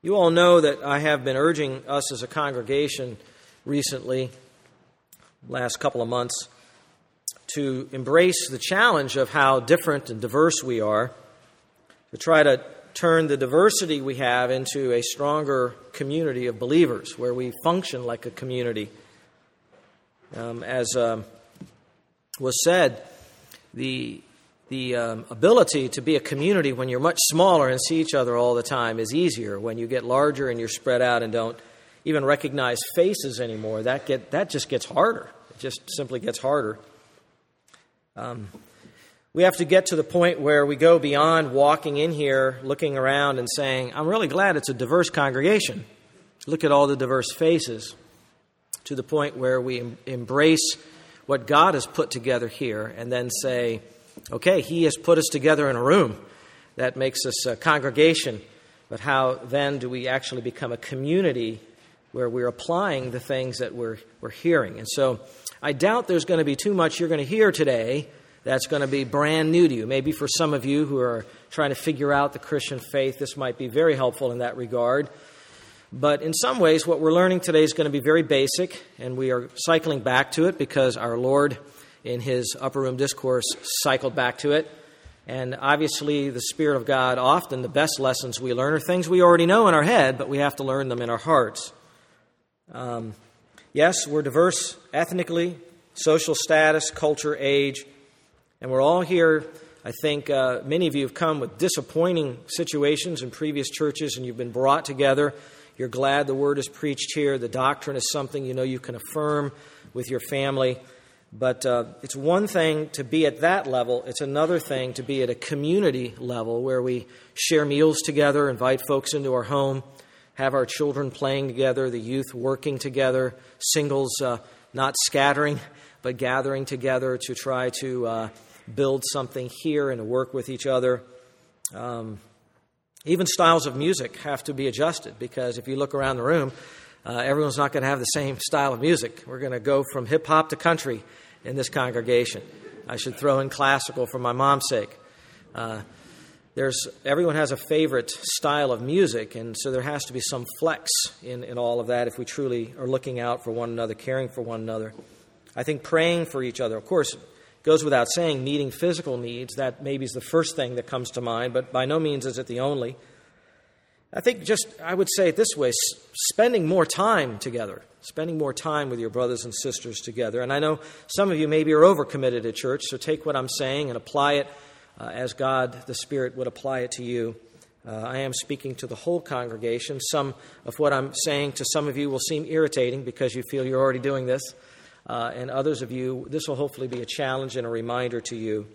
You all know that I have been urging us as a congregation recently, last couple of months, to embrace the challenge of how different and diverse we are, to try to turn the diversity we have into a stronger community of believers where we function like a community. As was said, the ability to be a community when you're much smaller and see each other all the time is easier. When you get larger and you're spread out and don't even recognize faces anymore, that just gets harder. It just simply gets harder. We have to get to the point where we go beyond walking in here, looking around and saying, I'm really glad it's a diverse congregation. Look at all the diverse faces, to the point where we embrace what God has put together here and then say, okay, He has put us together in a room. That makes us a congregation. But how then do we actually become a community where we're applying the things that we're hearing? And so I doubt there's going to be too much you're going to hear today that's going to be brand new to you. Maybe for some of you who are trying to figure out the Christian faith, this might be very helpful in that regard. But in some ways, what we're learning today is going to be very basic, and we are cycling back to it because our Lord, in His Upper Room Discourse, cycled back to it. And obviously, the Spirit of God, often the best lessons we learn are things we already know in our head, but we have to learn them in our hearts. Yes, we're diverse ethnically, social status, culture, age, and we're all here. I think many of you have come with disappointing situations in previous churches, and you've been brought together. You're glad the Word is preached here. The doctrine is something you know you can affirm with your family. But it's one thing to be at that level. It's another thing to be at a community level where we share meals together, invite folks into our home, have our children playing together, the youth working together, singles not scattering, but gathering together to try to build something here and to work with each other. Even styles of music have to be adjusted, because if you look around the room, everyone's not going to have the same style of music. We're going to go from hip-hop to country in this congregation. I should throw in classical for my mom's sake. Everyone has a favorite style of music, and so there has to be some flex in all of that if we truly are looking out for one another, caring for one another. I think praying for each other, of course, goes without saying, meeting physical needs. That maybe is the first thing that comes to mind, but by no means is it the only. I think I would say it this way, spending more time together, spending more time with your brothers and sisters together. And I know some of you maybe are overcommitted at church, so take what I'm saying and apply it as God, the Spirit, would apply it to you. I am speaking to the whole congregation. Some of what I'm saying to some of you will seem irritating because you feel you're already doing this. And others of you, this will hopefully be a challenge and a reminder to you.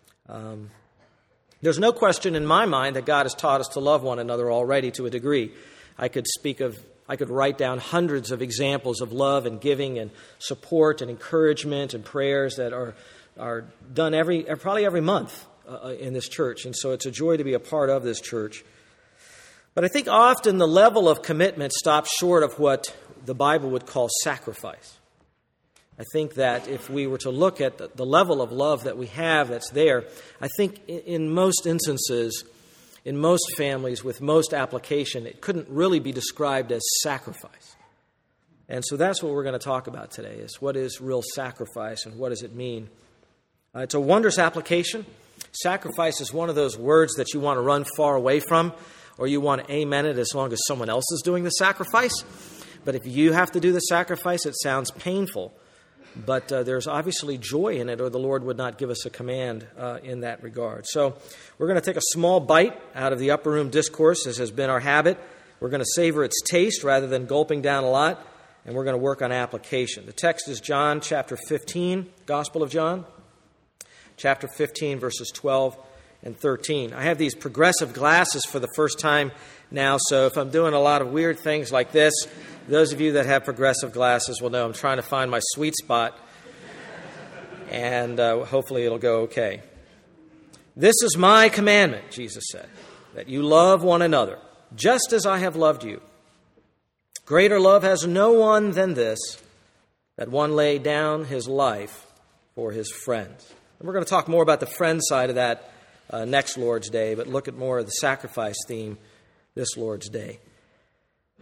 There's no question in my mind that God has taught us to love one another already to a degree. I could write down hundreds of examples of love and giving and support and encouragement and prayers that are done probably every month in this church. And so it's a joy to be a part of this church. But I think often the level of commitment stops short of what the Bible would call sacrifice. I think that if we were to look at the level of love that we have that's there, I think in most instances, in most families, with most application, it couldn't really be described as sacrifice. And so that's what we're going to talk about today, is what is real sacrifice and what does it mean? It's a wondrous application. Sacrifice is one of those words that you want to run far away from, or you want to amen it as long as someone else is doing the sacrifice. But if you have to do the sacrifice, it sounds painful. But there's obviously joy in it, or the Lord would not give us a command in that regard. So we're going to take a small bite out of the Upper Room Discourse, as has been our habit. We're going to savor its taste rather than gulping down a lot, and we're going to work on application. The text is John chapter 15, Gospel of John, chapter 15, verses 12 and 13. I have these progressive glasses for the first time now, so if I'm doing a lot of weird things like this, those of you that have progressive glasses will know I'm trying to find my sweet spot, and hopefully it'll go okay. This is my commandment, Jesus said, that you love one another, just as I have loved you. Greater love has no one than this, that one lay down his life for his friends. And we're going to talk more about the friend side of that next Lord's Day, but look at more of the sacrifice theme this Lord's Day.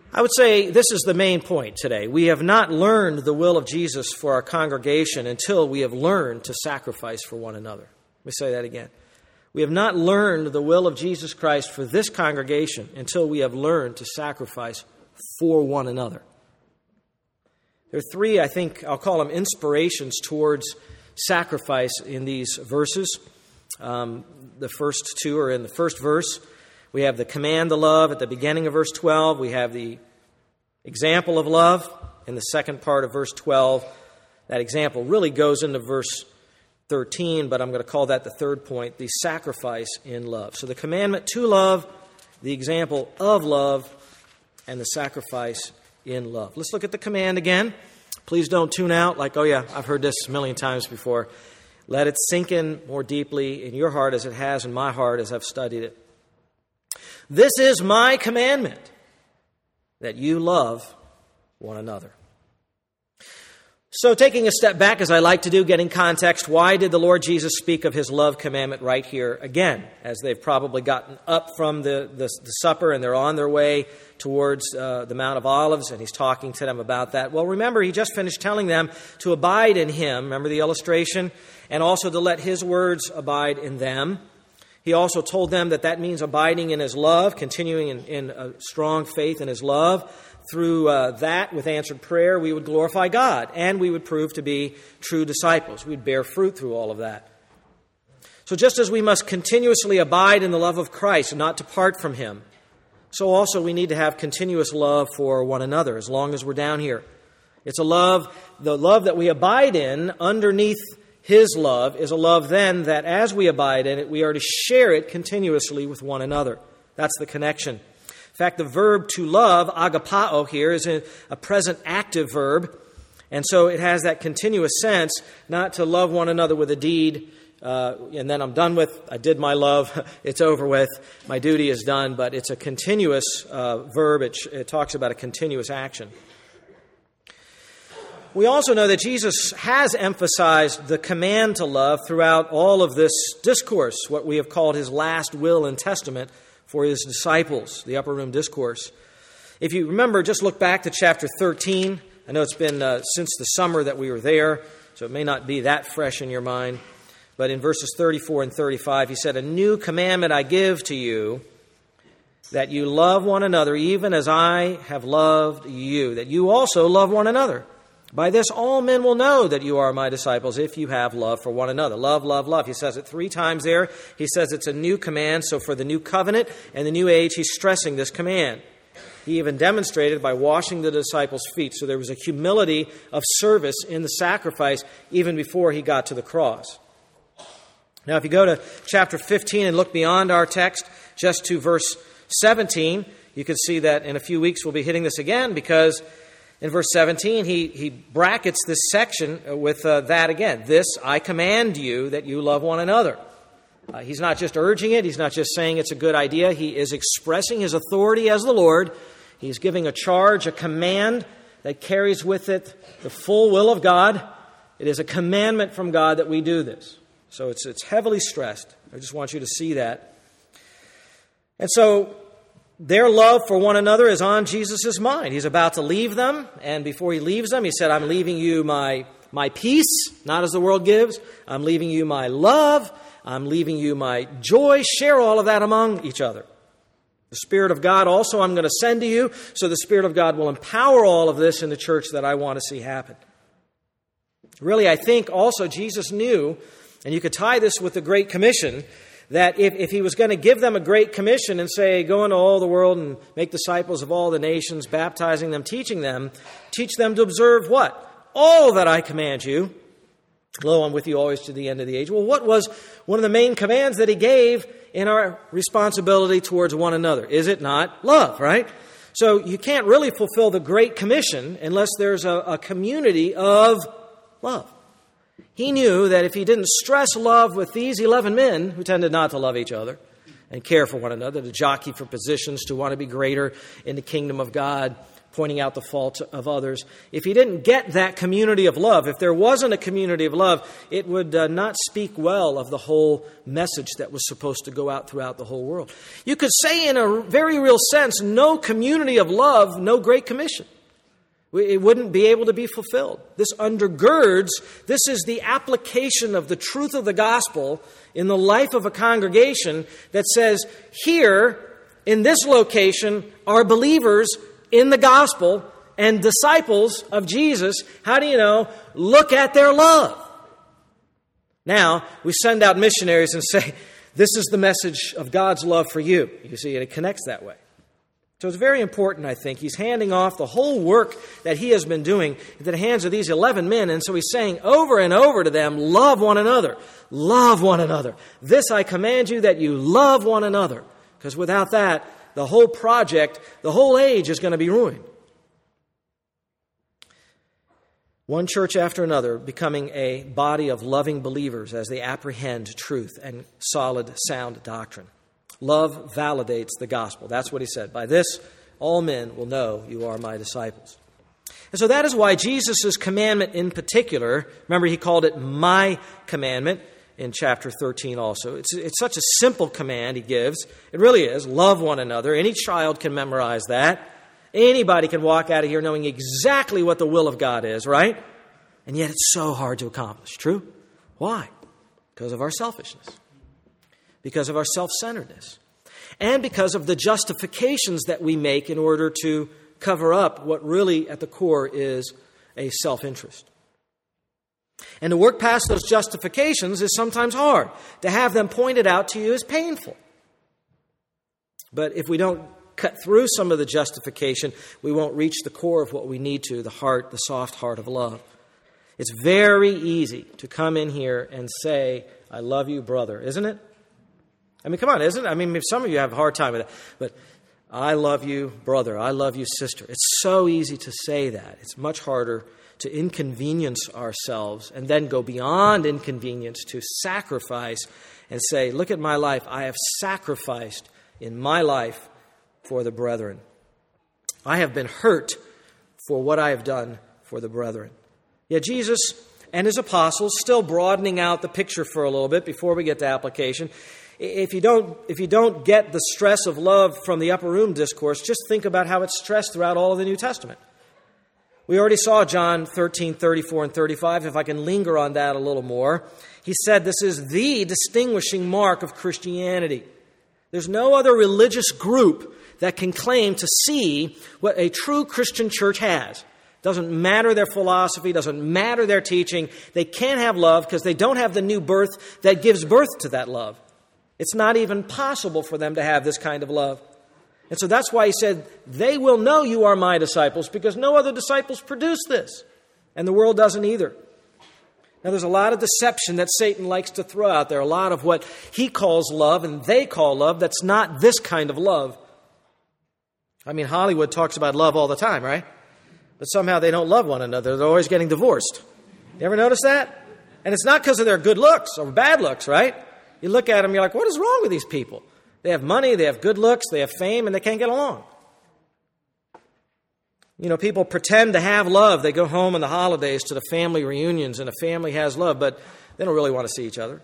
I would say this is the main point today. We have not learned the will of Jesus for our congregation until we have learned to sacrifice for one another. Let me say that again. We have not learned the will of Jesus Christ for this congregation until we have learned to sacrifice for one another. There are three, I think, I'll call them inspirations towards sacrifice in these verses. The first two are in the first verse. We have the command to love at the beginning of verse 12. We have the example of love in the second part of verse 12. That example really goes into verse 13, but I'm going to call that the third point, the sacrifice in love. So the commandment to love, the example of love, and the sacrifice in love. Let's look at the command again. Please don't tune out like, oh yeah, I've heard this a million times before. Let it sink in more deeply in your heart as it has in my heart as I've studied it. This is my commandment, that you love one another. So taking a step back, as I like to do, getting context, why did the Lord Jesus speak of his love commandment right here again? As they've probably gotten up from the supper and they're on their way towards the Mount of Olives, and he's talking to them about that. Well, remember, he just finished telling them to abide in him. Remember the illustration? And also to let his words abide in them. He also told them that means abiding in his love, continuing in a strong faith in his love. Through that, with answered prayer, we would glorify God, and we would prove to be true disciples. We'd bear fruit through all of that. So just as we must continuously abide in the love of Christ and not depart from him, so also we need to have continuous love for one another as long as we're down here. It's a love, the love that we abide in underneath his love is a love then that as we abide in it, we are to share it continuously with one another. That's the connection. In fact, the verb to love, agapao, here is a present active verb. And so it has that continuous sense, not to love one another with a deed, and then I'm done with, I did my love, it's over with, my duty is done. But it's a continuous verb. It talks about a continuous action. We also know that Jesus has emphasized the command to love throughout all of this discourse, what we have called his last will and testament for his disciples, the Upper Room Discourse. If you remember, just look back to chapter 13. I know it's been since the summer that we were there, so it may not be that fresh in your mind. But in verses 34 and 35, he said, "A new commandment I give to you, that you love one another, even as I have loved you, that you also love one another. By this all men will know that you are my disciples, if you have love for one another." Love, love, love. He says it 3 times there. He says it's a new command. So for the new covenant and the new age, he's stressing this command. He even demonstrated by washing the disciples' feet. So there was a humility of service in the sacrifice even before he got to the cross. Now, if you go to chapter 15 and look beyond our text, just to verse 17, you can see that in a few weeks we'll be hitting this again, because in verse 17, he brackets this section with that again. "This I command you, that you love one another." He's not just urging it. He's not just saying it's a good idea. He is expressing his authority as the Lord. He's giving a charge, a command that carries with it the full will of God. It is a commandment from God that we do this. So it's heavily stressed. I just want you to see that. And so their love for one another is on Jesus' mind. He's about to leave them, and before he leaves them, he said, "I'm leaving you my peace, not as the world gives. I'm leaving you my love. I'm leaving you my joy." Share all of that among each other. The Spirit of God also I'm going to send to you, so the Spirit of God will empower all of this in the church that I want to see happen. Really, I think also Jesus knew, and you could tie this with the Great Commission, that if he was going to give them a great commission and say, "Go into all the world and make disciples of all the nations, baptizing them, teach them to observe" what? "All that I command you. Lo, I'm with you always to the end of the age." Well, what was one of the main commands that he gave in our responsibility towards one another? Is it not love, right? So you can't really fulfill the Great Commission unless there's a community of love. He knew that if he didn't stress love with these 11 men who tended not to love each other and care for one another, to jockey for positions, to want to be greater in the kingdom of God, pointing out the faults of others. If he didn't get that community of love, if there wasn't a community of love, it would not speak well of the whole message that was supposed to go out throughout the whole world. You could say in a very real sense, no community of love, no Great Commission. It wouldn't be able to be fulfilled. This undergirds, this is the application of the truth of the gospel in the life of a congregation that says, here, in this location, are believers in the gospel and disciples of Jesus. How do you know? Look at their love. Now, we send out missionaries and say, this is the message of God's love for you. You see, and it connects that way. So it's very important, I think. He's handing off the whole work that he has been doing into the hands of these 11 men. And so he's saying over and over to them, love one another. Love one another. This I command you, that you love one another. Because without that, the whole project, the whole age is going to be ruined. One church after another becoming a body of loving believers as they apprehend truth and solid, sound doctrine. Love validates the gospel. That's what he said. By this, all men will know you are my disciples. And so that is why Jesus' commandment in particular, remember he called it my commandment in chapter 13 also. It's such a simple command he gives. It really is. Love one another. Any child can memorize that. Anybody can walk out of here knowing exactly what the will of God is, right? And yet it's so hard to accomplish. True? Why? Because of our selfishness. Because of our self-centeredness, and because of the justifications that we make in order to cover up what really at the core is a self-interest. And to work past those justifications is sometimes hard. To have them pointed out to you is painful. But if we don't cut through some of the justification, we won't reach the core of what we need to, the heart, the soft heart of love. It's very easy to come in here and say, I love you, brother, isn't it? I mean, come on, isn't it? I mean, some of you have a hard time with that. But I love you, brother. I love you, sister. It's so easy to say that. It's much harder to inconvenience ourselves and then go beyond inconvenience to sacrifice and say, look at my life. I have sacrificed in my life for the brethren. I have been hurt for what I have done for the brethren. Yet Jesus and his apostles, still broadening out the picture for a little bit before we get to application. If you don't get the stress of love from the upper room discourse, just think about how it's stressed throughout all of the New Testament. We already saw John 13, 34, and 35. If I can linger on that a little more. He said this is the distinguishing mark of Christianity. There's no other religious group that can claim to see what a true Christian church has. Doesn't matter their philosophy, doesn't matter their teaching. They can't have love because they don't have the new birth that gives birth to that love. It's not even possible for them to have this kind of love. And so that's why he said, they will know you are my disciples because no other disciples produce this. And the world doesn't either. Now there's a lot of deception that Satan likes to throw out there. A lot of what he calls love and they call love that's not this kind of love. I mean, Hollywood talks about love all the time, right? But somehow they don't love one another. They're always getting divorced. You ever notice that? And it's not because of their good looks or bad looks, right? You look at them, you're like, what is wrong with these people? They have money, they have good looks, they have fame, and they can't get along. You know, people pretend to have love. They go home on the holidays to the family reunions, and the family has love, but they don't really want to see each other.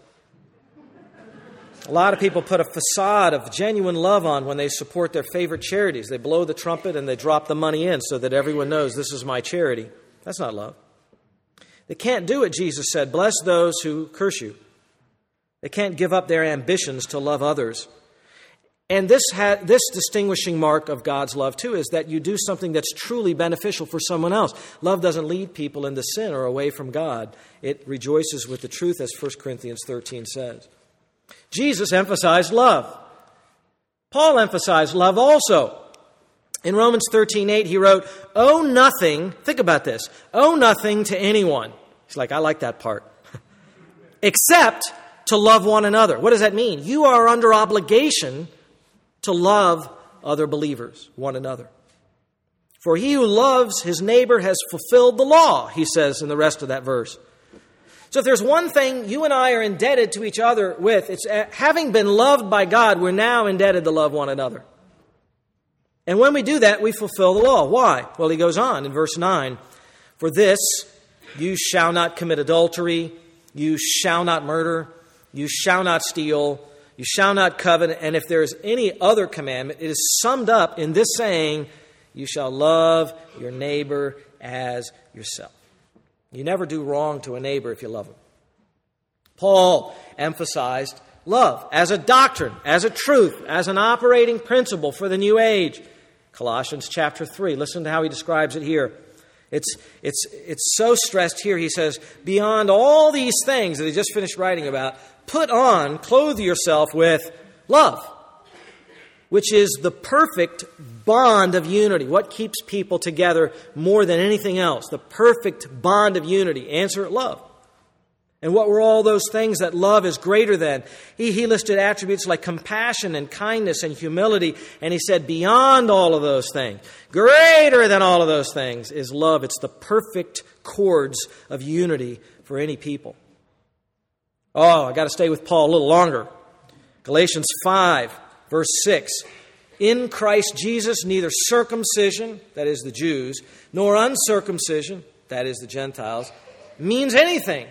A lot of people put a facade of genuine love on when they support their favorite charities. They blow the trumpet and they drop the money in so that everyone knows this is my charity. That's not love. They can't do it, Jesus said. Bless those who curse you. They can't give up their ambitions to love others. And this distinguishing mark of God's love, too, is that you do something that's truly beneficial for someone else. Love doesn't lead people into sin or away from God. It rejoices with the truth, as 1 Corinthians 13 says. Jesus emphasized love. Paul emphasized love also. In Romans 13:8, he wrote, owe nothing, think about this, owe nothing to anyone. He's like, I like that part. Except to love one another. What does that mean? You are under obligation to love other believers, one another. For he who loves his neighbor has fulfilled the law, he says in the rest of that verse. So if there's one thing you and I are indebted to each other with, it's having been loved by God, we're now indebted to love one another. And when we do that, we fulfill the law. Why? Well, he goes on in verse 9. For this, you shall not commit adultery, you shall not murder, you shall not steal, you shall not covet, and if there is any other commandment, it is summed up in this saying, you shall love your neighbor as yourself. You never do wrong to a neighbor if you love him. Paul emphasized love as a doctrine, as a truth, as an operating principle for the new age. Colossians chapter 3, listen to how he describes it here. It's so stressed here. He says, beyond all these things that he just finished writing about, put on, clothe yourself with love, which is the perfect bond of unity. What keeps people together more than anything else? The perfect bond of unity. Answer, love. And what were all those things that love is greater than? He listed attributes like compassion and kindness and humility. And he said, beyond all of those things, greater than all of those things is love. It's the perfect chords of unity for any people. Oh, I got to stay with Paul a little longer. Galatians 5, verse 6. In Christ Jesus, neither circumcision, that is the Jews, nor uncircumcision, that is the Gentiles, means anything.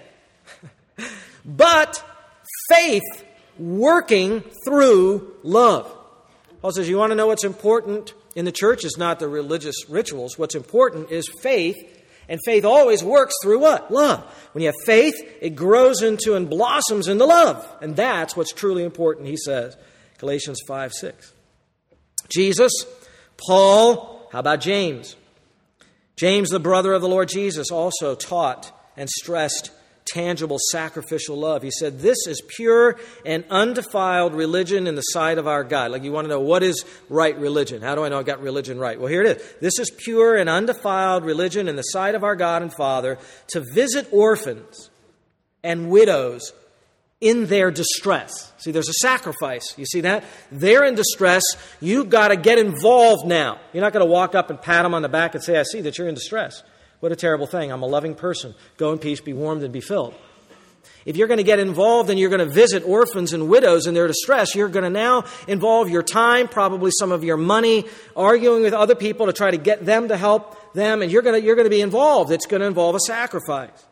But faith working through love. Paul says, you want to know what's important in the church? It's not the religious rituals. What's important is faith. And faith always works through what? Love. When you have faith, it grows into and blossoms into love. And that's what's truly important, he says. Galatians 5, 6. Jesus, Paul, how about James? James, the brother of the Lord Jesus, also taught and stressed tangible sacrificial love. He said, this is pure and undefiled religion in the sight of our God. Like, you want to know, what is right religion? How do I know I got religion right? Well, here it is. This is pure and undefiled religion in the sight of our God and Father, to visit orphans and widows in their distress. See, there's a sacrifice. You see that? They're in distress. You've got to get involved now. You're not going to walk up and pat them on the back and say, I see that you're in distress. What a terrible thing. I'm a loving person. Go in peace, be warmed, and be filled. If you're going to get involved and you're going to visit orphans and widows in their distress, you're going to now involve your time, probably some of your money, arguing with other people to try to get them to help them, and you're going to be involved. It's going to involve a sacrifice.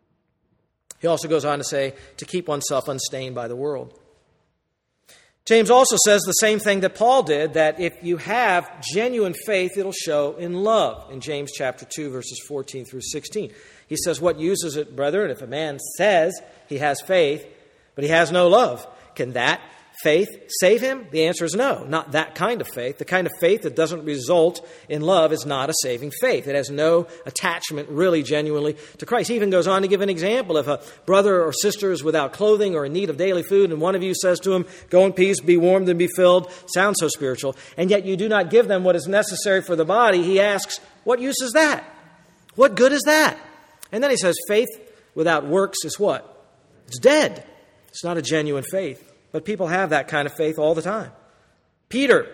He also goes on to say, to keep oneself unstained by the world. James also says the same thing that Paul did, that if you have genuine faith, it'll show in love. In James chapter 2, verses 14 through 16. He says, what use is it, brethren, if a man says he has faith, but he has no love? Can that faith save him? The answer is no, not that kind of faith. The kind of faith that doesn't result in love is not a saving faith. It has no attachment really genuinely to Christ. He even goes on to give an example. If a brother or sister is without clothing or in need of daily food, and one of you says to him, go in peace, be warmed and be filled, sounds so spiritual, and yet you do not give them what is necessary for the body, he asks, what use is that? What good is that? And then he says, faith without works is what? It's dead. It's not a genuine faith. But people have that kind of faith all the time. Peter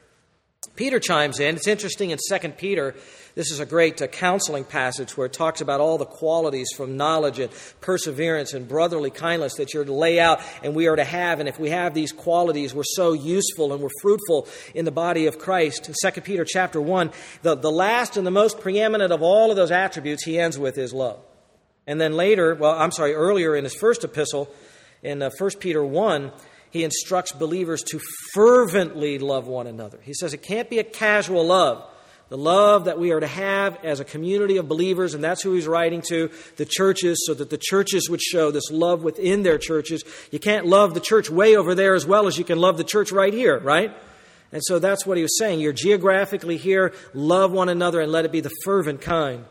chimes in. It's interesting in 2 Peter, this is a great counseling passage where it talks about all the qualities from knowledge and perseverance and brotherly kindness that you're to lay out and we are to have. And if we have these qualities, we're so useful and we're fruitful in the body of Christ. In 2 Peter chapter 1, the last and the most preeminent of all of those attributes he ends with is love. And then earlier in his first epistle, in 1 Peter 1, he instructs believers to fervently love one another. He says it can't be a casual love. The love that we are to have as a community of believers, and that's who he's writing to, the churches, so that the churches would show this love within their churches. You can't love the church way over there as well as you can love the church right here, right? And so that's what he was saying. You're geographically here, love one another and let it be the fervent kind.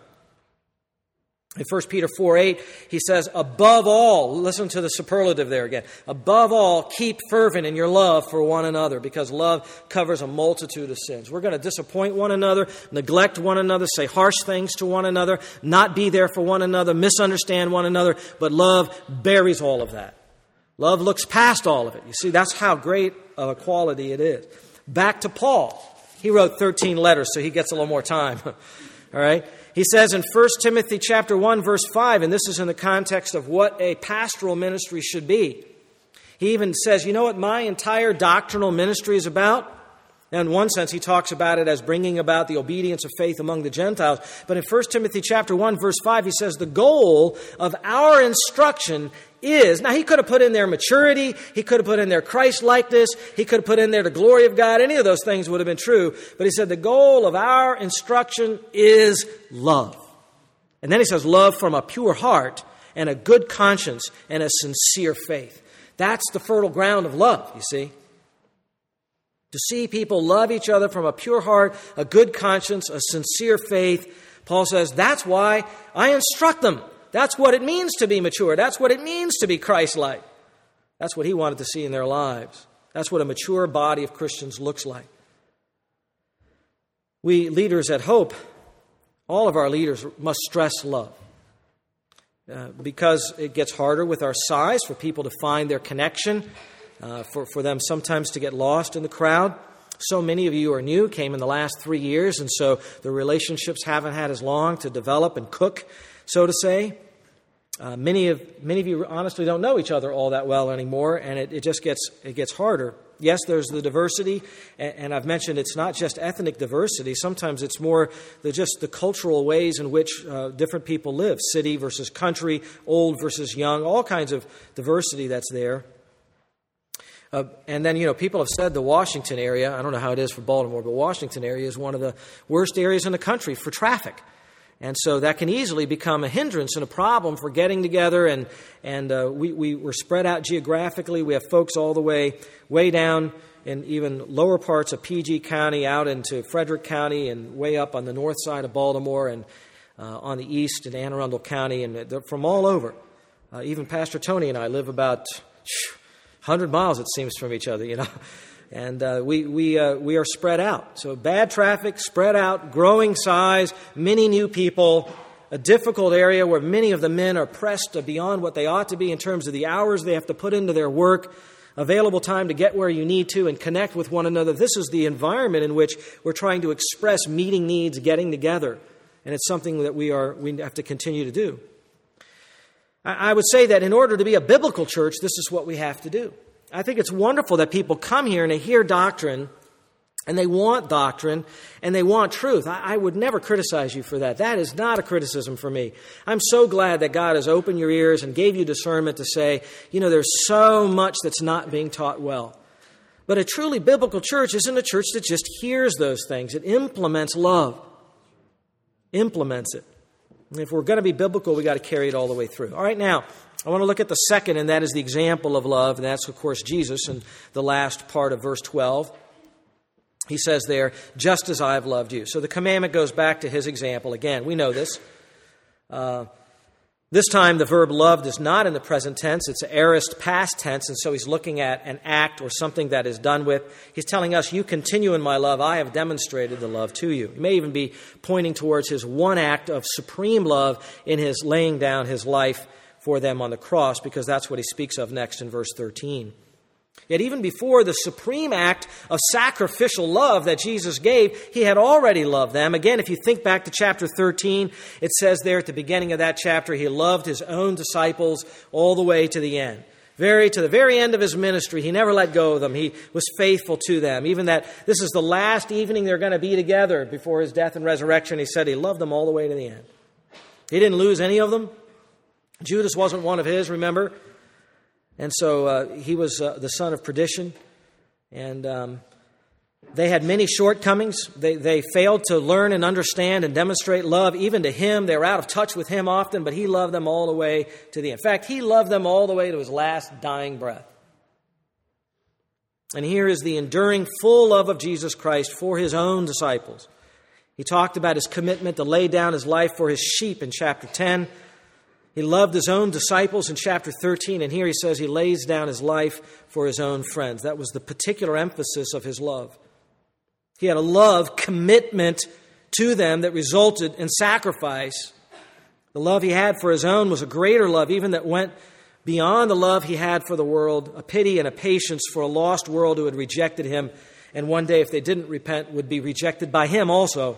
In 1 Peter 4:8, he says, above all, listen to the superlative there again, above all, keep fervent in your love for one another, because love covers a multitude of sins. We're going to disappoint one another, neglect one another, say harsh things to one another, not be there for one another, misunderstand one another, but love buries all of that. Love looks past all of it. You see, that's how great of a quality it is. Back to Paul. He wrote 13 letters, so he gets a little more time. All right? He says in 1 Timothy chapter 1, verse 5, and this is in the context of what a pastoral ministry should be. He even says, you know what my entire doctrinal ministry is about? Now, in one sense, he talks about it as bringing about the obedience of faith among the Gentiles. But in 1 Timothy chapter 1, verse 5, he says the goal of our instruction is, now he could have put in there maturity, he could have put in there Christ-likeness, he could have put in there the glory of God, any of those things would have been true. But he said the goal of our instruction is love. And then he says love from a pure heart and a good conscience and a sincere faith. That's the fertile ground of love, you see. To see people love each other from a pure heart, a good conscience, a sincere faith. Paul says, that's why I instruct them. That's what it means to be mature. That's what it means to be Christ-like. That's what he wanted to see in their lives. That's what a mature body of Christians looks like. We leaders at Hope, all of our leaders must stress love. Because it gets harder with our size for people to find their connection, for them sometimes to get lost in the crowd. So many of you are new, came in the last 3 years, and so the relationships haven't had as long to develop and cook, so to say. Many of you honestly don't know each other all that well anymore, and it just gets harder. Yes, there's the diversity, and I've mentioned it's not just ethnic diversity. Sometimes it's more just the cultural ways in which different people live, city versus country, old versus young, all kinds of diversity that's there. And then, people have said the Washington area, I don't know how it is for Baltimore, but Washington area is one of the worst areas in the country for traffic. And so that can easily become a hindrance and a problem for getting together. And we're spread out geographically. We have folks all the way down in even lower parts of PG County out into Frederick County and way up on the north side of Baltimore and on the east in Anne Arundel County, and they're from all over. Even Pastor Tony and I live about 100 miles, it seems, from each other, And we are spread out. So bad traffic, spread out, growing size, many new people, a difficult area where many of the men are pressed beyond what they ought to be in terms of the hours they have to put into their work, available time to get where you need to and connect with one another. This is the environment in which we're trying to express meeting needs, getting together. And it's something that we have to continue to do. I would say that in order to be a biblical church, this is what we have to do. I think it's wonderful that people come here and they hear doctrine, and they want doctrine, and they want truth. I would never criticize you for that. That is not a criticism for me. I'm so glad that God has opened your ears and gave you discernment to say, there's so much that's not being taught well. But a truly biblical church isn't a church that just hears those things. It implements love. Implements it. And if we're going to be biblical, we got to carry it all the way through. All right, now, I want to look at the second, and that is the example of love, and that's, of course, Jesus in the last part of verse 12. He says there, just as I have loved you. So the commandment goes back to his example. Again, we know this. This time the verb loved is not in the present tense. It's aorist past tense, and so he's looking at an act or something that is done with. He's telling us, you continue in my love. I have demonstrated the love to you. He may even be pointing towards his one act of supreme love in his laying down his life for them on the cross, because that's what he speaks of next in verse 13. Yet even before the supreme act of sacrificial love that Jesus gave, he had already loved them. Again, if you think back to chapter 13, it says there at the beginning of that chapter, he loved his own disciples all the way to the end. To the very end of his ministry, he never let go of them. He was faithful to them. Even that this is the last evening they're going to be together before his death and resurrection, he said he loved them all the way to the end. He didn't lose any of them. Judas wasn't one of his, remember? And so he was the son of perdition. And they had many shortcomings. They failed to learn and understand and demonstrate love even to him. They were out of touch with him often, but he loved them all the way to the end. In fact, he loved them all the way to his last dying breath. And here is the enduring full love of Jesus Christ for his own disciples. He talked about his commitment to lay down his life for his sheep in chapter 10. He loved his own disciples in chapter 13, and here he says he lays down his life for his own friends. That was the particular emphasis of his love. He had a love commitment to them that resulted in sacrifice. The love he had for his own was a greater love, even that went beyond the love he had for the world, a pity and a patience for a lost world who had rejected him, and one day, if they didn't repent, would be rejected by him also.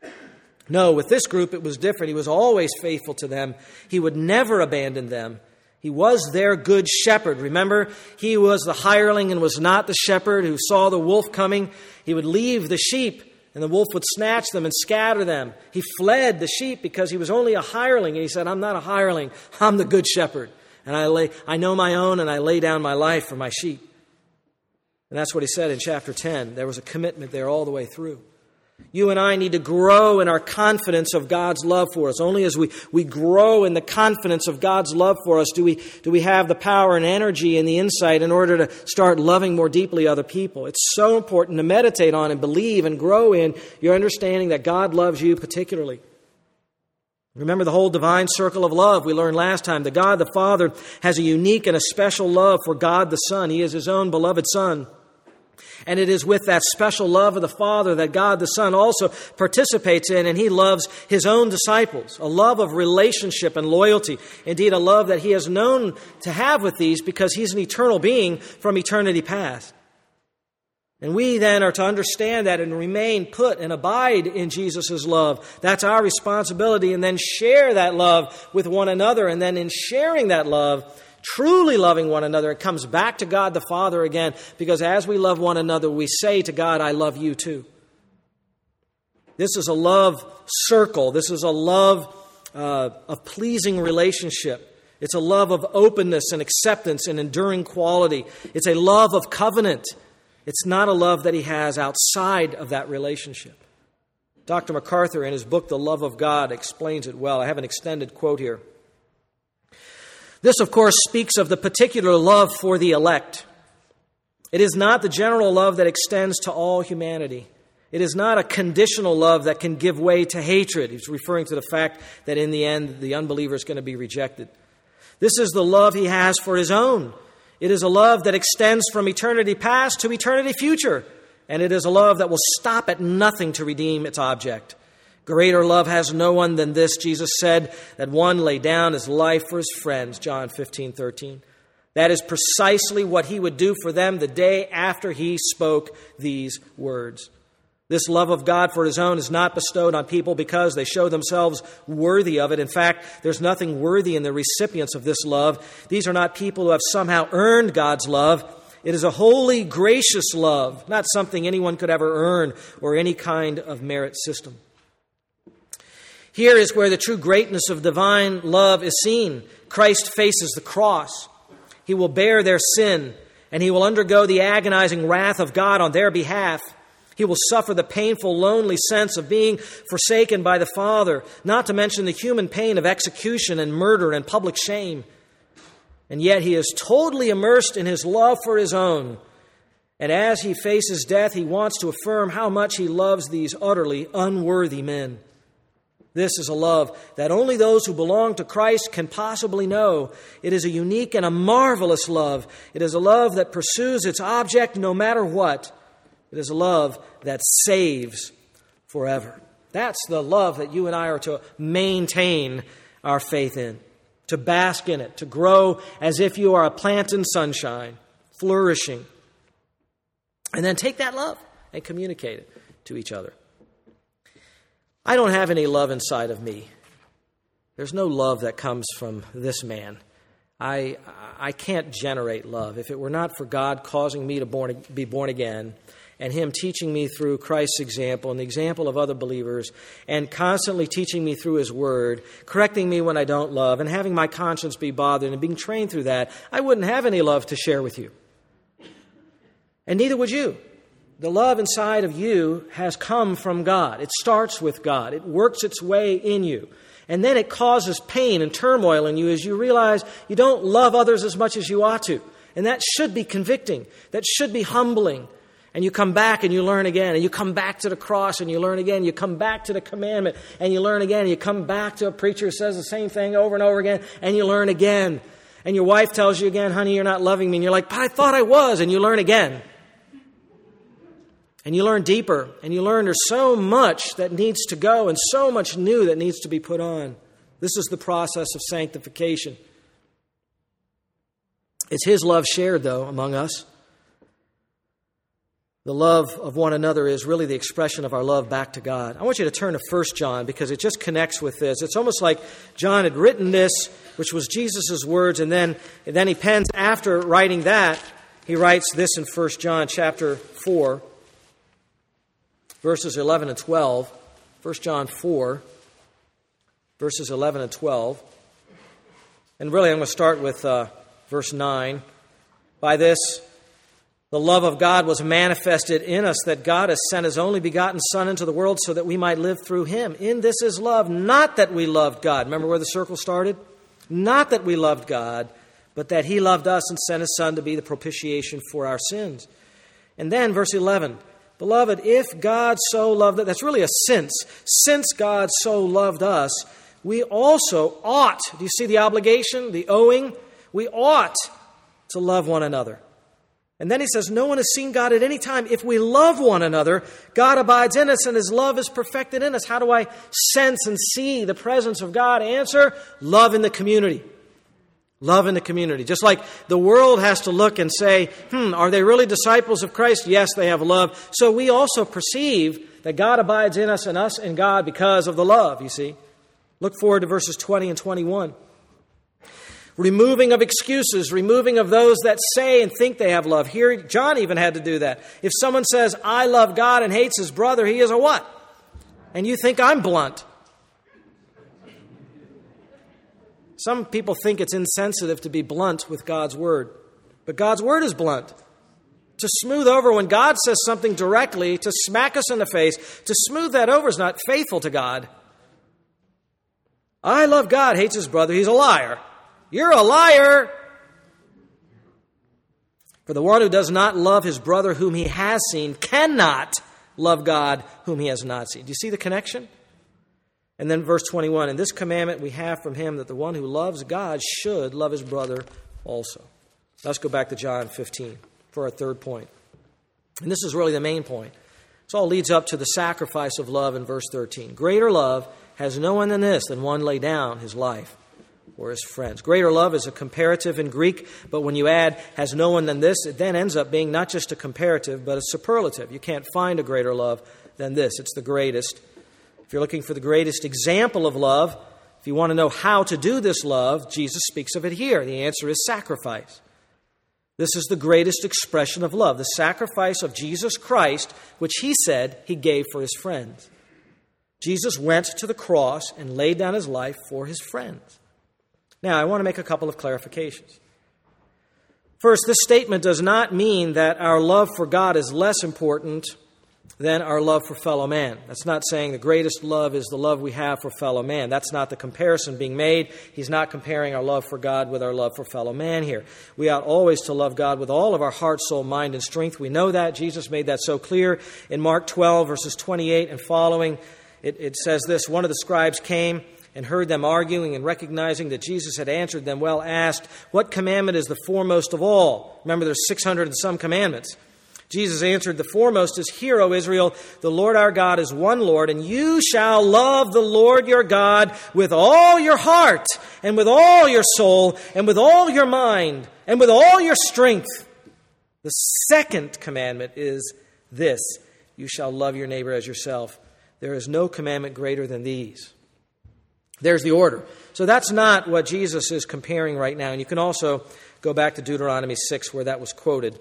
No, with this group, it was different. He was always faithful to them. He would never abandon them. He was their good shepherd. Remember, he was the hireling and was not the shepherd who saw the wolf coming. He would leave the sheep and the wolf would snatch them and scatter them. He fled the sheep because he was only a hireling. And he said, I'm not a hireling. I'm the good shepherd. And I know my own and I lay down my life for my sheep. And that's what he said in chapter 10. There was a commitment there all the way through. You and I need to grow in our confidence of God's love for us. Only as we grow in the confidence of God's love for us do we have the power and energy and the insight in order to start loving more deeply other people. It's so important to meditate on and believe and grow in your understanding that God loves you particularly. Remember the whole divine circle of love we learned last time. That God the Father has a unique and a special love for God the Son. He is His own beloved Son. And it is with that special love of the Father that God the Son also participates in, and He loves His own disciples. A love of relationship and loyalty. Indeed, a love that He has known to have with these because He's an eternal being from eternity past. And we then are to understand that and remain put and abide in Jesus' love. That's our responsibility, and then share that love with one another. And then in sharing that love, truly loving one another, it comes back to God the Father again, because as we love one another, we say to God, I love you too. This is a love circle. This is a love of pleasing relationship. It's a love of openness and acceptance and enduring quality. It's a love of covenant. It's not a love that He has outside of that relationship. Dr. MacArthur, in his book, The Love of God, explains it well. I have an extended quote here. This, of course, speaks of the particular love for the elect. It is not the general love that extends to all humanity. It is not a conditional love that can give way to hatred. He's referring to the fact that in the end, the unbeliever is going to be rejected. This is the love He has for His own. It is a love that extends from eternity past to eternity future. And it is a love that will stop at nothing to redeem its object. Greater love has no one than this, Jesus said, that one lay down his life for his friends, John 15:13. That is precisely what He would do for them the day after He spoke these words. This love of God for His own is not bestowed on people because they show themselves worthy of it. In fact, there's nothing worthy in the recipients of this love. These are not people who have somehow earned God's love. It is a holy, gracious love, not something anyone could ever earn or any kind of merit system. Here is where the true greatness of divine love is seen. Christ faces the cross. He will bear their sin, and He will undergo the agonizing wrath of God on their behalf. He will suffer the painful, lonely sense of being forsaken by the Father, not to mention the human pain of execution and murder and public shame. And yet He is totally immersed in His love for His own. And as He faces death, He wants to affirm how much He loves these utterly unworthy men. This is a love that only those who belong to Christ can possibly know. It is a unique and a marvelous love. It is a love that pursues its object no matter what. It is a love that saves forever. That's the love that you and I are to maintain our faith in, to bask in it, to grow as if you are a plant in sunshine, flourishing. And then take that love and communicate it to each other. I don't have any love inside of me. There's no love that comes from this man. I can't generate love. If it were not for God causing me to be born again, and Him teaching me through Christ's example and the example of other believers, and constantly teaching me through His Word, correcting me when I don't love, and having my conscience be bothered and being trained through that, I wouldn't have any love to share with you. And neither would you. The love inside of you has come from God. It starts with God. It works its way in you. And then it causes pain and turmoil in you as you realize you don't love others as much as you ought to. And that should be convicting. That should be humbling. And you come back and you learn again. And you come back to the cross and you learn again. You come back to the commandment and you learn again. And you come back to a preacher who says the same thing over and over again and you learn again. And your wife tells you again, honey, you're not loving me. And you're like, but I thought I was. And you learn again. And you learn deeper, and you learn there's so much that needs to go and so much new that needs to be put on. This is the process of sanctification. It's His love shared, though, among us. the love of one another is really the expression of our love back to God. I want you to turn to 1 John because it just connects with this. It's almost like John had written this, which was Jesus' words, and then he pens, after writing that, he writes this in 1 John chapter 4, verses 11 and 12. 1 John 4, verses 11 and 12. And really I'm going to start with verse 9. By this, the love of God was manifested in us, that God has sent His only begotten Son into the world so that we might live through Him. In this is love, not that we loved God. Remember where the circle started? Not that we loved God, but that He loved us and sent His Son to be the propitiation for our sins. And then verse 11, beloved, if God so loved us, that's really a since God so loved us, we also ought, do you see the obligation, the owing? We ought to love one another. And then he says, no one has seen God at any time. If we love one another, God abides in us and His love is perfected in us. How do I sense and see the presence of God? Answer, love in the community. Love in the community. Just like the world has to look and say, are they really disciples of Christ? Yes, they have love. So we also perceive that God abides in us in God because of the love, you see. Look forward to verses 20 and 21. Removing of excuses, removing of those that say and think they have love. Here, John even had to do that. If someone says, I love God and hates his brother, he is a what? And you think I'm blunt. Some people think it's insensitive to be blunt with God's word. But God's word is blunt. To smooth over when God says something directly, to smack us in the face, to smooth that over is not faithful to God. I love God, hates his brother, he's a liar. You're a liar. For the one who does not love his brother whom he has seen cannot love God whom he has not seen. Do you see the connection? And then verse 21, and this commandment we have from him, that the one who loves God should love his brother also. Let's go back to John 15 for our third point. And this is really the main point. This all leads up to the sacrifice of love in verse 13. Greater love has no one than this, than one lay down his life or his friends. Greater love is a comparative in Greek, but when you add has no one than this, it then ends up being not just a comparative, but a superlative. You can't find a greater love than this. It's the greatest. If you're looking for the greatest example of love, if you want to know how to do this love, Jesus speaks of it here. The answer is sacrifice. This is the greatest expression of love, the sacrifice of Jesus Christ, which he said he gave for his friends. Jesus went to the cross and laid down his life for his friends. Now, I want to make a couple of clarifications. First, this statement does not mean that our love for God is less important than our love for fellow man. That's not saying the greatest love is the love we have for fellow man. That's not the comparison being made. He's not comparing our love for God with our love for fellow man here. We ought always to love God with all of our heart, soul, mind, and strength. We know that. Jesus made that so clear. In Mark 12, verses 28 and following, it says this, one of the scribes came and heard them arguing, and recognizing that Jesus had answered them well, asked, what commandment is the foremost of all? Remember, there's 600 and some commandments. Jesus answered, the foremost is, hear, O Israel, the Lord our God is one Lord, and you shall love the Lord your God with all your heart, and with all your soul, and with all your mind, and with all your strength. The second commandment is this, you shall love your neighbor as yourself. There is no commandment greater than these. There's the order. So that's not what Jesus is comparing right now. And you can also go back to Deuteronomy 6 where that was quoted.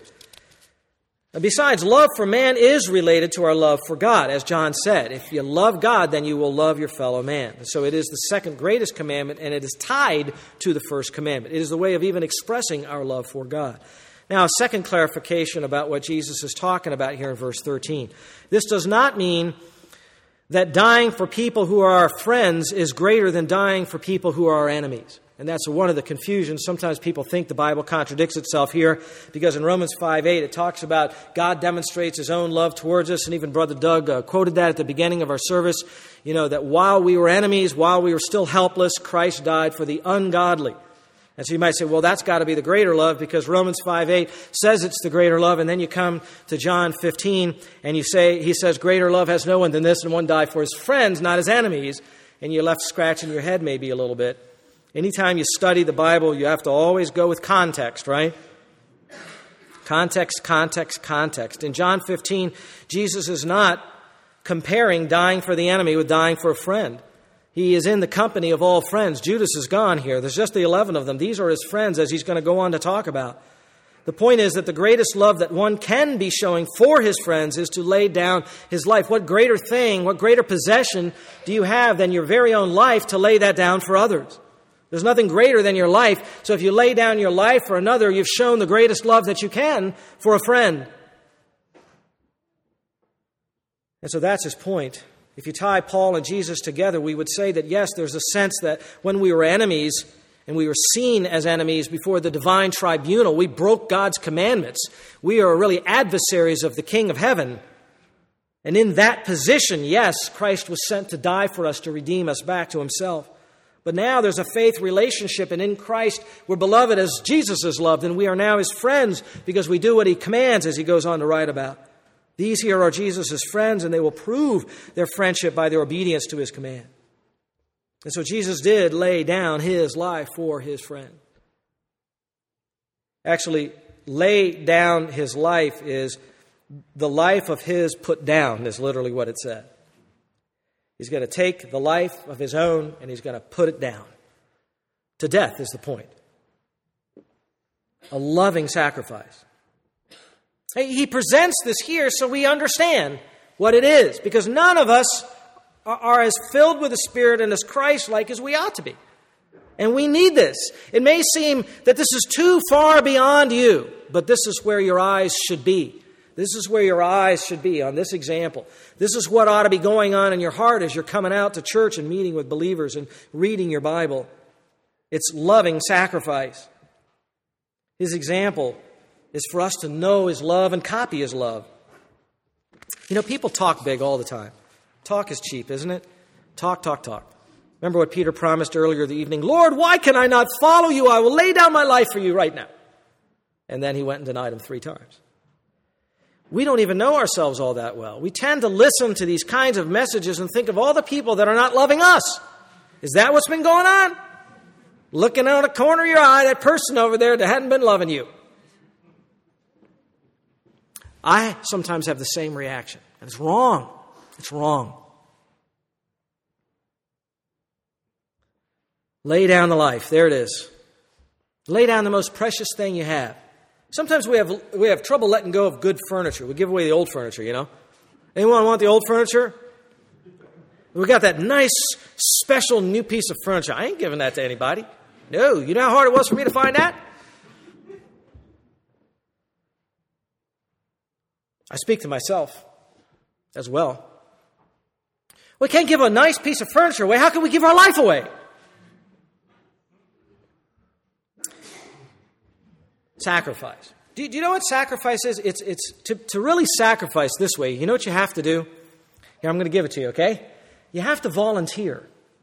And besides, love for man is related to our love for God. As John said, if you love God, then you will love your fellow man. And so it is the second greatest commandment, and it is tied to the first commandment. It is the way of even expressing our love for God. Now, a second clarification about what Jesus is talking about here in verse 13. This does not mean that dying for people who are our friends is greater than dying for people who are our enemies. And that's one of the confusions. Sometimes people think the Bible contradicts itself here because in Romans 5:8 it talks about God demonstrates his own love towards us. And even Brother Doug quoted that at the beginning of our service. You know, that while we were enemies, while we were still helpless, Christ died for the ungodly. And so you might say, well, that's got to be the greater love because Romans 5:8 says it's the greater love. And then you come to John 15 and you say, he says, greater love has no one than this, and one died for his friends, not his enemies. And you're left scratching your head maybe a little bit. Anytime you study the Bible, you have to always go with context, right? Context, context, context. In John 15, Jesus is not comparing dying for the enemy with dying for a friend. He is in the company of all friends. Judas is gone here. There's just the 11 of them. These are his friends, as he's going to go on to talk about. The point is that the greatest love that one can be showing for his friends is to lay down his life. What greater thing, what greater possession do you have than your very own life to lay that down for others? There's nothing greater than your life. So if you lay down your life for another, you've shown the greatest love that you can for a friend. And so that's his point. If you tie Paul and Jesus together, we would say that yes, there's a sense that when we were enemies, and we were seen as enemies before the divine tribunal, we broke God's commandments. We are really adversaries of the King of Heaven. And in that position, yes, Christ was sent to die for us to redeem us back to himself. But now there's a faith relationship, and in Christ we're beloved as Jesus is loved, and we are now his friends because we do what he commands, as he goes on to write about. These here are Jesus' friends, and they will prove their friendship by their obedience to his command. And so Jesus did lay down his life for his friend. Actually, lay down his life is the life of his put down, is literally what it said. He's going to take the life of his own and he's going to put it down. To death is the point. A loving sacrifice. He presents this here so we understand what it is, because none of us are as filled with the Spirit and as Christ-like as we ought to be. And we need this. It may seem that this is too far beyond you, but this is where your eyes should be. This is where your eyes should be on this example. This is what ought to be going on in your heart as you're coming out to church and meeting with believers and reading your Bible. It's loving sacrifice. His example is for us to know his love and copy his love. You know, people talk big all the time. Talk is cheap, isn't it? Talk, talk, talk. Remember what Peter promised earlier the evening? Lord, why can I not follow you? I will lay down my life for you right now. And then he went and denied him 3 times. We don't even know ourselves all that well. We tend to listen to these kinds of messages and think of all the people that are not loving us. Is that what's been going on? Looking out of the corner of your eye, that person over there that hadn't been loving you. I sometimes have the same reaction, and it's wrong. It's wrong. Lay down the life. There it is. Lay down the most precious thing you have. Sometimes we have trouble letting go of good furniture. We give away the old furniture, you know. Anyone want the old furniture? We got that nice, special new piece of furniture. I ain't giving that to anybody. No, you know how hard it was for me to find that? I speak to myself as well. We can't give a nice piece of furniture away. How can we give our life away? Sacrifice. Do you know what sacrifice is? It's to really sacrifice this way. You know what you have to do? Here, I'm going to give it to you, okay? You have to volunteer.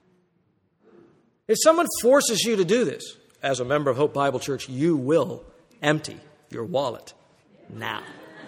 If someone forces you to do this, as a member of Hope Bible Church, you will empty your wallet now.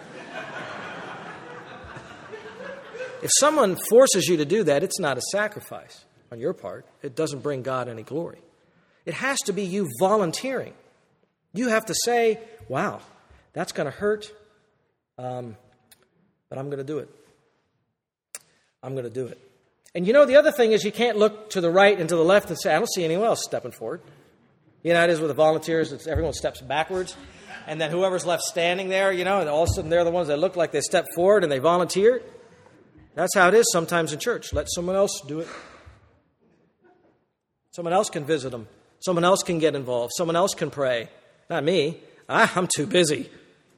If someone forces you to do that, it's not a sacrifice on your part. It doesn't bring God any glory. It has to be you volunteering. You have to say, wow, that's going to hurt, but I'm going to do it. I'm going to do it. And you know, the other thing is you can't look to the right and to the left and say, I don't see anyone else stepping forward. You know, it is with the volunteers, everyone steps backwards. And then whoever's left standing there, you know, and all of a sudden they're the ones that look like they stepped forward and they volunteered. That's how it is sometimes in church. Let someone else do it. Someone else can visit them. Someone else can get involved. Someone else can pray. Not me. I'm too busy.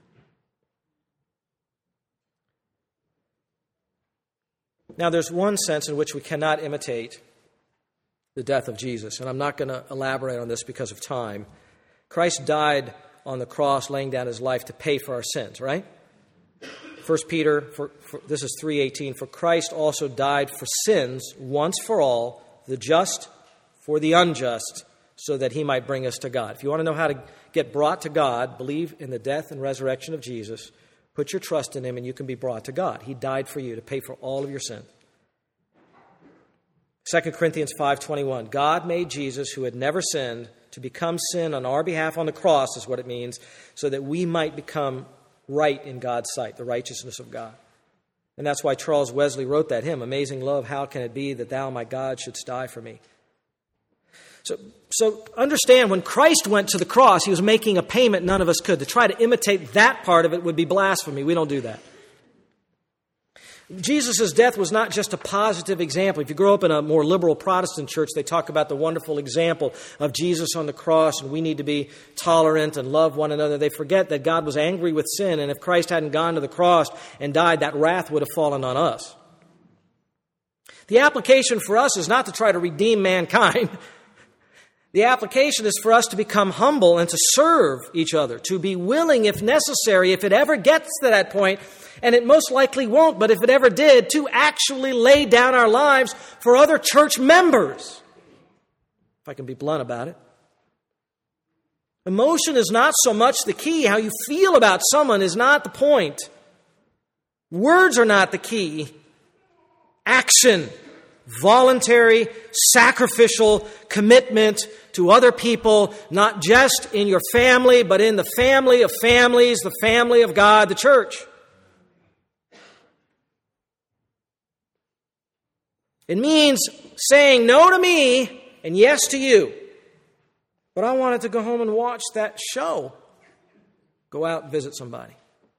Now, there's one sense in which we cannot imitate the death of Jesus, and I'm not going to elaborate on this because of time. Christ died on the cross, laying down his life to pay for our sins, right? 1 Peter, this is 3:18, for Christ also died for sins once for all, the just for the unjust, so that he might bring us to God. If you want to know how to get brought to God, believe in the death and resurrection of Jesus, put your trust in him, and you can be brought to God. He died for you to pay for all of your sin. 2 Corinthians 5:21, God made Jesus, who had never sinned, to to become sin on our behalf on the cross is what it means, so that we might become right in God's sight, the righteousness of God. And that's why Charles Wesley wrote that hymn, Amazing Love, How Can It Be That Thou, My God, Shouldst Die For Me? So understand, when Christ went to the cross, he was making a payment none of us could. To try to imitate that part of it would be blasphemy. We don't do that. Jesus' death was not just a positive example. If you grow up in a more liberal Protestant church, they talk about the wonderful example of Jesus on the cross, and we need to be tolerant and love one another. They forget that God was angry with sin, and if Christ hadn't gone to the cross and died, that wrath would have fallen on us. The application for us is not to try to redeem mankind. The application is for us to become humble and to serve each other, to be willing, if necessary, if it ever gets to that point, and it most likely won't, but if it ever did, to actually lay down our lives for other church members. If I can be blunt about it. Emotion is not so much the key. How you feel about someone is not the point. Words are not the key. Action. Voluntary, sacrificial commitment to other people, not just in your family, but in the family of families, the family of God, the church. It means saying no to me and yes to you. But I wanted to go home and watch that show. Go out and visit somebody.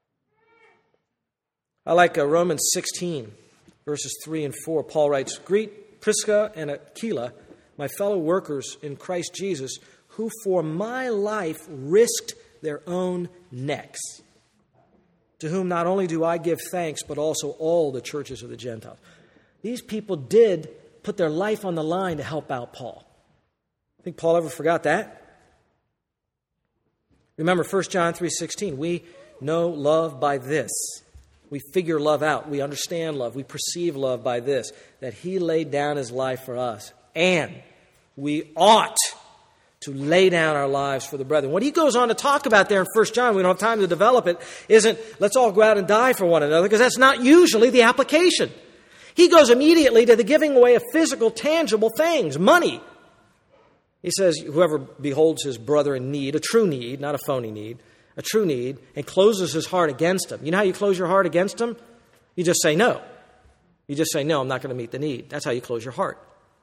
I like Romans 16. Verses 3 and 4, Paul writes, Greet Prisca and Aquila, my fellow workers in Christ Jesus, who for my life risked their own necks, to whom not only do I give thanks, but also all the churches of the Gentiles. These people did put their life on the line to help out Paul. Think Paul ever forgot that? Remember 1 John 3:16, we know love by this. We figure love out. We understand love. We perceive love by this, that he laid down his life for us. And we ought to lay down our lives for the brethren. What he goes on to talk about there in 1 John, we don't have time to develop it, isn't let's all go out and die for one another, because that's not usually the application. He goes immediately to the giving away of physical, tangible things, money. He says, whoever beholds his brother in need, a true need, not a phony need, a true need, and closes his heart against him. You know how you close your heart against him? You just say no. You just say, no, I'm not going to meet the need. That's how you close your heart.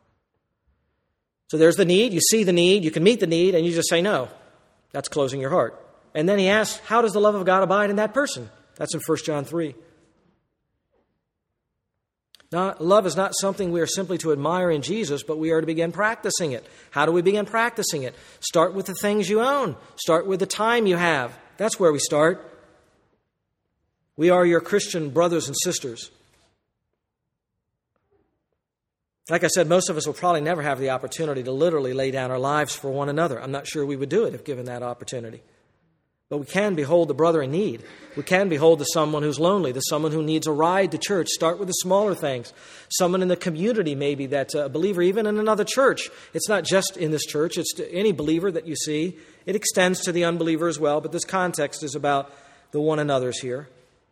So there's the need. You see the need. You can meet the need, and you just say no. That's closing your heart. And then he asks, how does the love of God abide in that person? That's in 1 John 3. Now, love is not something we are simply to admire in Jesus, but we are to begin practicing it. How do we begin practicing it? Start with the things you own. Start with the time you have. That's where we start. We are your Christian brothers and sisters. Like I said, most of us will probably never have the opportunity to literally lay down our lives for one another. I'm not sure we would do it if given that opportunity. But we can behold the brother in need. We can behold the someone who's lonely, the someone who needs a ride to church. Start with the smaller things. Someone in the community maybe that's a believer, even in another church. It's not just in this church. It's to any believer that you see. It extends to the unbeliever as well, but this context is about the one another's here.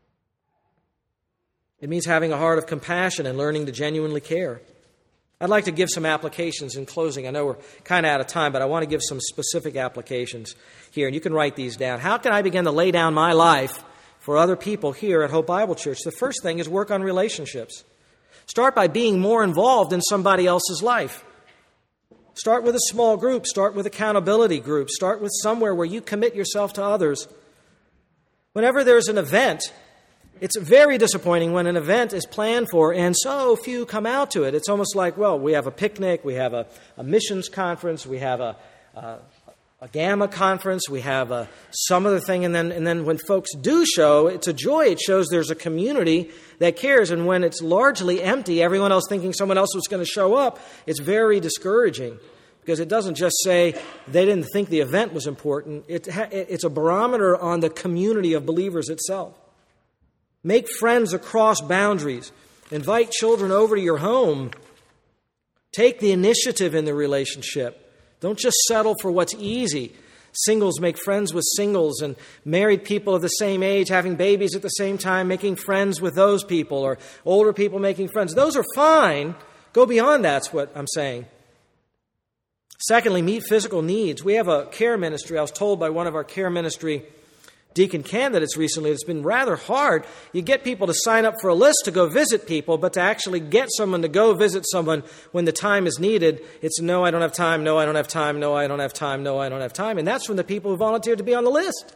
It means having a heart of compassion and learning to genuinely care. I'd like to give some applications in closing. I know we're kind of out of time, but I want to give some specific applications here, and you can write these down. How can I begin to lay down my life for other people here at Hope Bible Church? The first thing is work on relationships. Start by being more involved in somebody else's life. Start with a small group. Start with accountability groups. Start with somewhere where you commit yourself to others. Whenever there's an event, it's very disappointing when an event is planned for and so few come out to it. It's almost like, well, we have a picnic, we have a missions conference, we have a Gamma conference, we have some other thing, and then when folks do show, it's a joy. It shows there's a community that cares, and when it's largely empty, everyone else thinking someone else was going to show up, it's very discouraging. Because it doesn't just say they didn't think the event was important. It's a barometer on the community of believers itself. Make friends across boundaries. Invite children over to your home. Take the initiative in the relationship. Don't just settle for what's easy. Singles make friends with singles, and married people of the same age having babies at the same time, making friends with those people, or older people making friends. Those are fine. Go beyond that's what I'm saying. Secondly, meet physical needs. We have a care ministry. I was told by one of our care ministry deacon candidates recently, it's been rather hard. You get people to sign up for a list to go visit people, but to actually get someone to go visit someone when the time is needed, it's no, I don't have time, no, I don't have time, no, I don't have time, no, I don't have time. And that's from the people who volunteered to be on the list.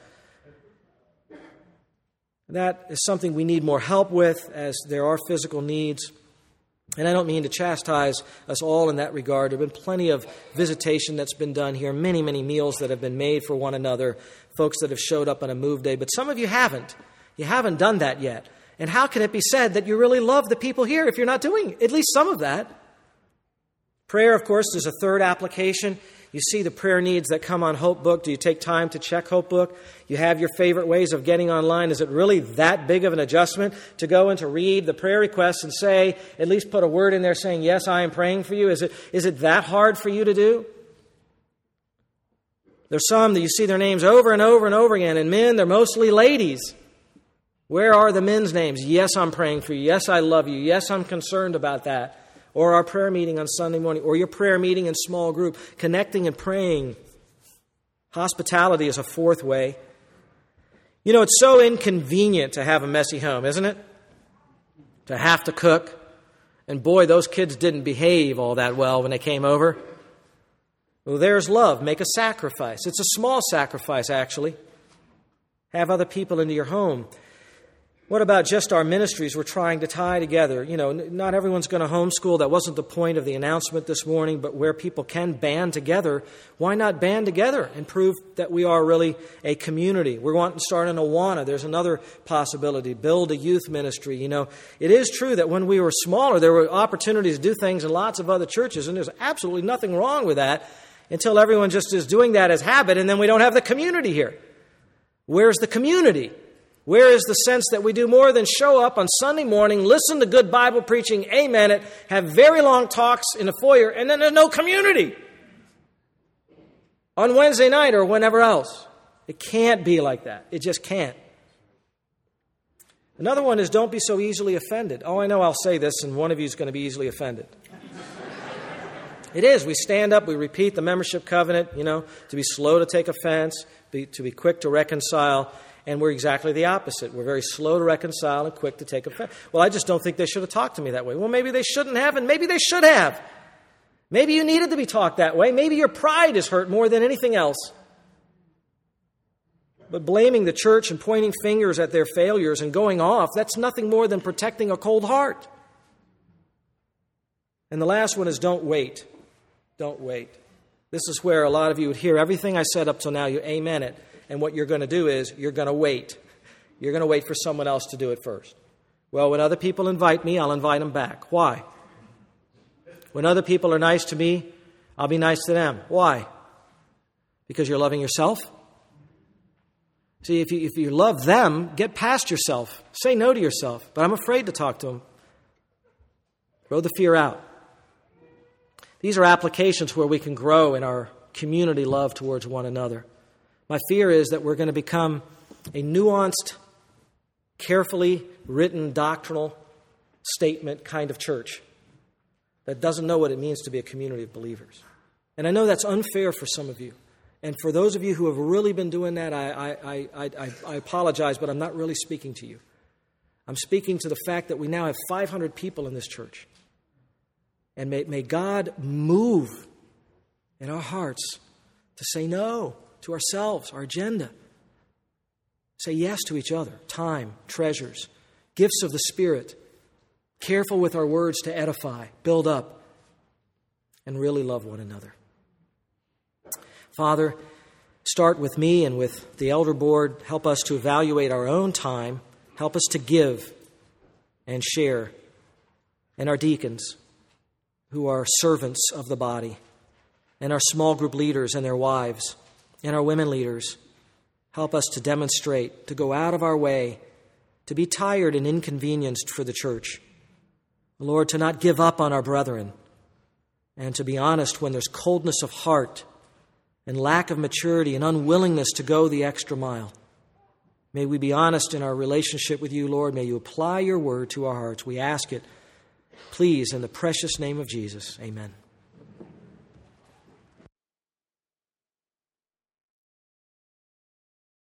That is something we need more help with, as there are physical needs. And I don't mean to chastise us all in that regard. There have been plenty of visitation that's been done here, many, many meals that have been made for one another, folks that have showed up on a move day. But some of you haven't. You haven't done that yet. And how can it be said that you really love the people here if you're not doing at least some of that? Prayer, of course, is a third application. You see the prayer needs that come on Hope Book. Do you take time to check Hope Book? You have your favorite ways of getting online. Is it really that big of an adjustment to go and to read the prayer requests and say, at least put a word in there saying, yes, I am praying for you? Is it that hard for you to do? There's some that you see their names over and over and over again. And men, they're mostly ladies. Where are the men's names? Yes, I'm praying for you. Yes, I love you. Yes, I'm concerned about that. Or our prayer meeting on Sunday morning, or your prayer meeting in small group, connecting and praying. Hospitality is a fourth way. You know, it's so inconvenient to have a messy home, isn't it? To have to cook. And boy, those kids didn't behave all that well when they came over. Well, there's love. Make a sacrifice. It's a small sacrifice, actually. Have other people into your home. What about just our ministries we're trying to tie together? You know, not everyone's going to homeschool. That wasn't the point of the announcement this morning, but where people can band together, why not band together and prove that we are really a community? We're wanting to start in Awana. There's another possibility. Build a youth ministry. You know, it is true that when we were smaller, there were opportunities to do things in lots of other churches, and there's absolutely nothing wrong with that until everyone just is doing that as habit, and then we don't have the community here. Where's the community? Where is the sense that we do more than show up on Sunday morning, listen to good Bible preaching, amen it, have very long talks in the foyer, and then there's no community on Wednesday night or whenever else? It can't be like that. It just can't. Another one is don't be so easily offended. Oh, I know I'll say this, and one of you is going to be easily offended. It is. We stand up, we repeat the membership covenant, you know, to be slow to take offense, to be quick to reconcile. And we're exactly the opposite. We're very slow to reconcile and quick to take offense. Well, I just don't think they should have talked to me that way. Well, maybe they shouldn't have, and maybe they should have. Maybe you needed to be talked that way. Maybe your pride is hurt more than anything else. But blaming the church and pointing fingers at their failures and going off, that's nothing more than protecting a cold heart. And the last one is don't wait. Don't wait. This is where a lot of you would hear everything I said up till now, you amen it. And what you're going to do is you're going to wait. You're going to wait for someone else to do it first. Well, when other people invite me, I'll invite them back. Why? When other people are nice to me, I'll be nice to them. Why? Because you're loving yourself? See, if you love them, get past yourself. Say no to yourself. But I'm afraid to talk to them. Throw the fear out. These are applications where we can grow in our community love towards one another. My fear is that we're going to become a nuanced, carefully written doctrinal statement kind of church that doesn't know what it means to be a community of believers. And I know that's unfair for some of you. And for those of you who have really been doing that, I apologize, but I'm not really speaking to you. I'm speaking to the fact that we now have 500 people in this church. And may God move in our hearts to say no to ourselves, our agenda. Say yes to each other, time, treasures, gifts of the Spirit. Careful with our words to edify, build up, and really love one another. Father, start with me and with the elder board. Help us to evaluate our own time. Help us to give and share. And our deacons, who are servants of the body, and our small group leaders and their wives, and our women leaders, help us to demonstrate, to go out of our way, to be tired and inconvenienced for the church. Lord, to not give up on our brethren, and to be honest when there's coldness of heart and lack of maturity and unwillingness to go the extra mile. May we be honest in our relationship with you, Lord. May you apply your word to our hearts. We ask it, please, in the precious name of Jesus. Amen.